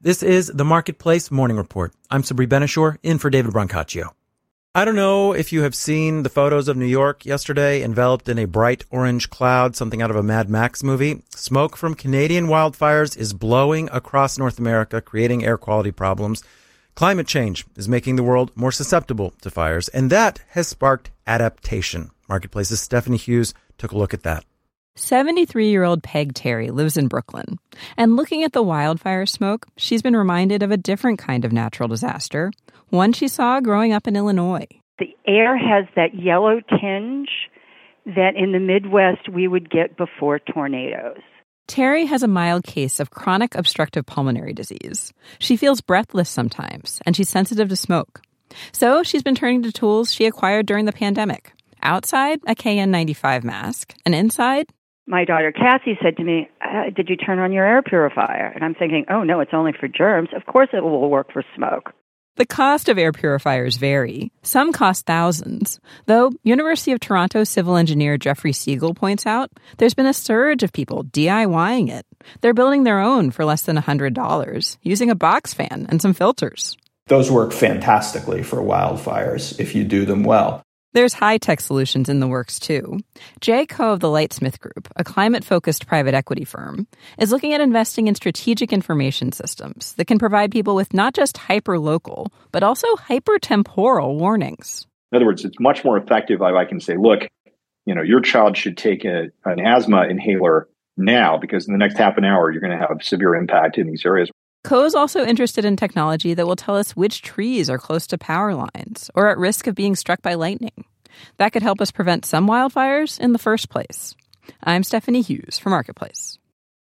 This is the Marketplace Morning Report. I'm Sabri Benishore, in for David Brancaccio. I don't know if you have seen the photos of New York yesterday enveloped in a bright orange cloud, something out of a Mad Max movie. Smoke from Canadian wildfires is blowing across North America, creating air quality problems. Climate change is making the world more susceptible to fires, and that has sparked adaptation. Marketplace's Stephanie Hughes took a look at that. 73-year-old Peg Terry lives in Brooklyn. And looking at the wildfire smoke, she's been reminded of a different kind of natural disaster, one she saw growing up in Illinois. The air has that yellow tinge that in the Midwest we would get before tornadoes. Terry has a mild case of chronic obstructive pulmonary disease. She feels breathless sometimes, and she's sensitive to smoke. So she's been turning to tools she acquired during the pandemic. Outside, a KN95 mask, and inside, my daughter Cassie said to me, did you turn on your air purifier? And I'm thinking, oh no, it's only for germs. Of course it will work for smoke. The cost of air purifiers vary. Some cost thousands. Though University of Toronto civil engineer Jeffrey Siegel points out, there's been a surge of people DIYing it. They're building their own for less than $100, using a box fan and some filters. Those work fantastically for wildfires if you do them well. There's high-tech solutions in the works, too. Jay Koh of the Lightsmith Group, a climate-focused private equity firm, is looking at investing in strategic information systems that can provide people with not just hyper-local, but also hyper-temporal warnings. In other words, it's much more effective if I can say, look, your child should take an asthma inhaler now because in the next half an hour, you're going to have severe impact in these areas. Koh's also interested in technology that will tell us which trees are close to power lines or at risk of being struck by lightning. That could help us prevent some wildfires in the first place. I'm Stephanie Hughes for Marketplace.